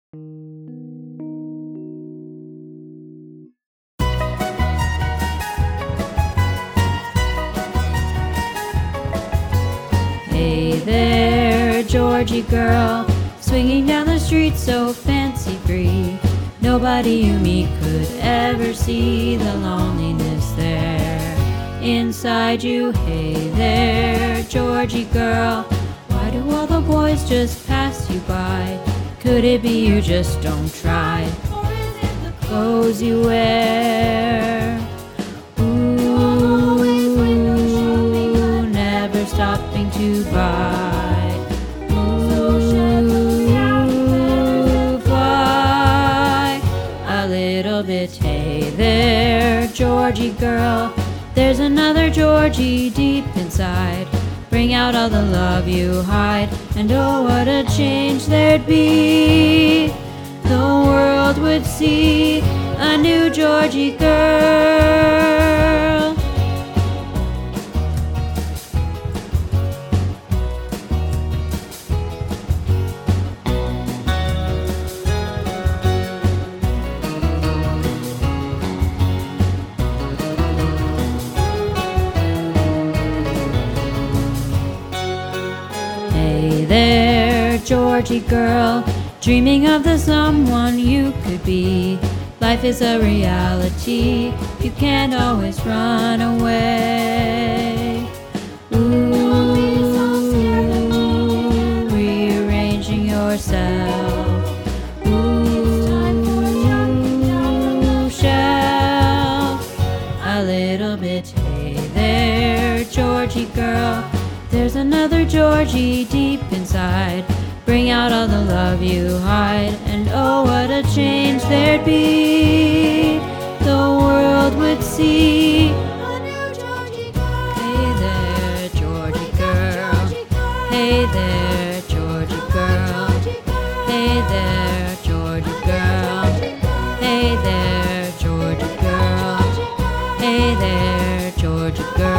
Hey there, Georgie girl, swinging down the street so fancy-free. Nobody you meet could ever see the loneliness there inside you. Hey there, Georgie girl, why do all the boys just pass you by? Could it be you just don't try? Or is it the clothes you wear? Ooh, never stopping to buy. Ooh, fly a little bit. Hey there, Georgie girl, there's another Georgie deep inside. Bring out all the love you hide, and oh, what a change there'd be. The world would see a new Georgie girl. Hey there, Georgie girl, dreaming of the someone you could be. Life is a reality, you can't always run away. Ooh, rearranging yourself. Ooh, shelf a little bit. Hey there, Georgie girl, there's another Georgie deep inside. Bring out all the love you hide, and oh, what a change there'd be. The world would see a new Georgie girl. Hey there, Georgie girl. Hey there, Georgie girl. Hey there, Georgie girl. Hey there, Georgie girl. Hey there, Georgie girl.